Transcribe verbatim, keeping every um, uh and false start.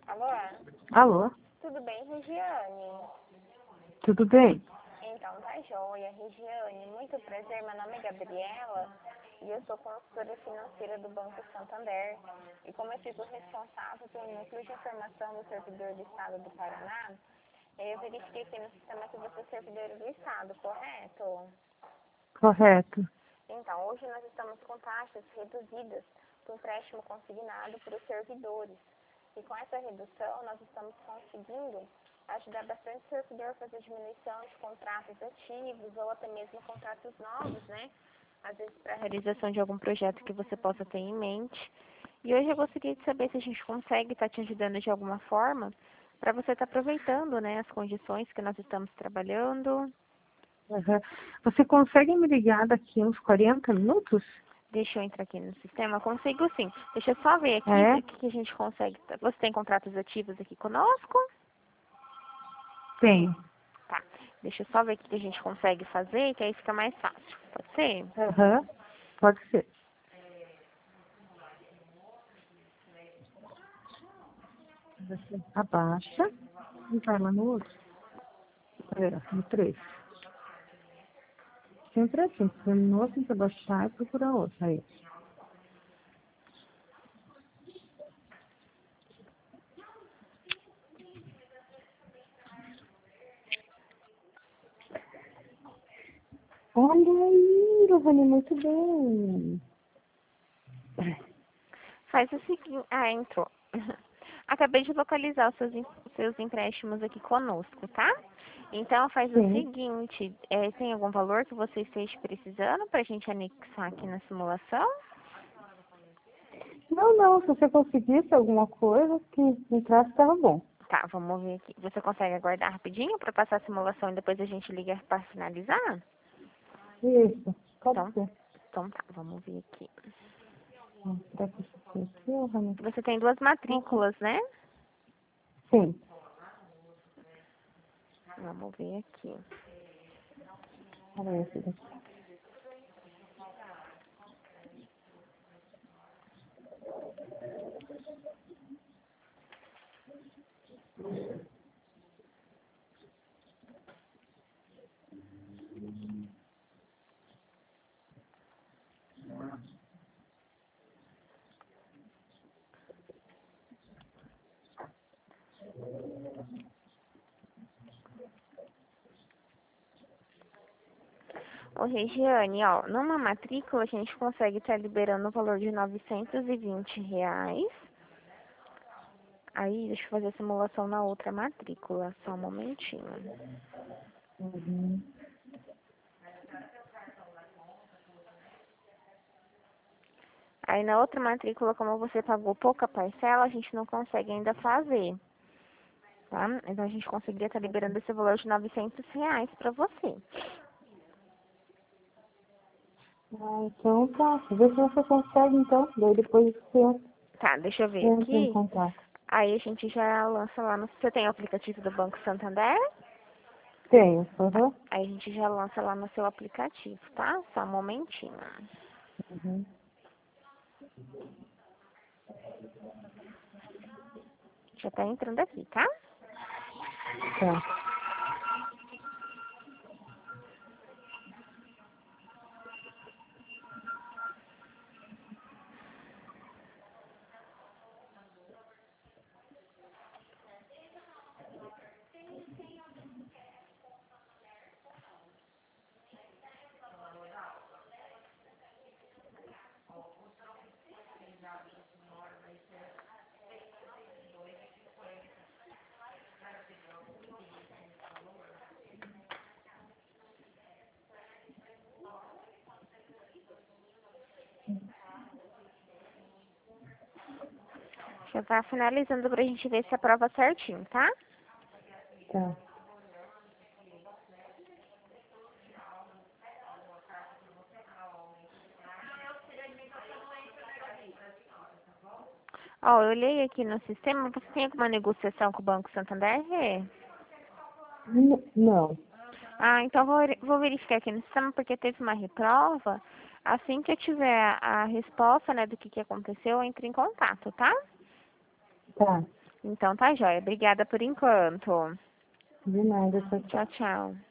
Alô? Alô, Tudo bem, Regiane? tudo bem? Então, tá joia. Regiane, muito prazer. Meu nome é Gabriela e eu sou consultora financeira do Banco Santander. E como eu fico responsável pelo núcleo de informação do servidor do Estado do Paraná, eu verifiquei aqui no sistema que você é servidora do Estado, correto? Correto. Então, hoje nós estamos com taxas reduzidas para o empréstimo consignado para os servidores. E com essa redução, nós estamos conseguindo ajudar bastante o servidor a fazer diminuição de contratos ativos ou até mesmo contratos novos, né? Às vezes para a realização de algum projeto que você possa ter em mente. E hoje eu gostaria de saber se a gente consegue estar te ajudando de alguma forma para você estar aproveitando, né, as condições que nós estamos trabalhando. Uhum. Você consegue me ligar daqui uns quarenta minutos? Deixa eu entrar aqui no sistema. Consigo sim. Deixa eu só ver aqui É? o que que a gente consegue. Você tem contratos ativos aqui conosco? Tenho. Tá. Deixa eu só ver o que que a gente consegue fazer, que aí fica mais fácil. Pode ser? Uhum. Pode ser. Você abaixa e vai lá no outro. É, no três. Sempre assim. Terminou, tem que abaixar e procurar outro. Aí. Olha aí, Giovanni, muito bem. Faz o seguinte. Ah, entrou. Acabei de localizar os seus, em- seus empréstimos aqui conosco, tá? Então faz o Sim. seguinte, é, tem algum valor que você esteja precisando para a gente anexar aqui na simulação? Não, não. Se você conseguisse alguma coisa que entrasse, estava bom. Tá, vamos ver aqui. Você consegue aguardar rapidinho para passar a simulação e depois a gente liga para finalizar? Isso. Pode Então, ser. então tá, vamos ver aqui. Hum, Será que isso aqui, Giovanni? Você tem duas Nossa. matrículas, né? Sim. Vamos ver aqui. Olha esse daqui. Ô, Regiane, ó, numa matrícula a gente consegue estar liberando o valor de novecentos e vinte reais. Aí, deixa eu fazer a simulação na outra matrícula, só um momentinho. Uhum. Aí, na outra matrícula, como você pagou pouca parcela, a gente não consegue ainda fazer, tá? Então, a gente conseguiria estar liberando esse valor de novecentos reais pra você. Ah, então tá. Vê se você consegue então. Daí depois você Tá, deixa eu ver entra em aqui. contato. Aí, a gente já lança lá no... Você tem o aplicativo do Banco Santander? Tenho. Tá. Uhum. Aí, a gente já lança lá no seu aplicativo, tá? Só um momentinho. Uhum. Já tá entrando aqui, tá? Tá. Já tá finalizando pra gente ver se aprova certinho, tá? Tá. Ó, eu olhei aqui no sistema, você tem alguma negociação com o Banco Santander? É. N- Não. Ah, então vou, veri- vou verificar aqui no sistema porque teve uma reprova. Assim que eu tiver a resposta, né, do que que aconteceu, eu entro em contato, tá? Tá. Então tá joia. Obrigada por enquanto. De nada, tchau, tchau. Tchau, tchau.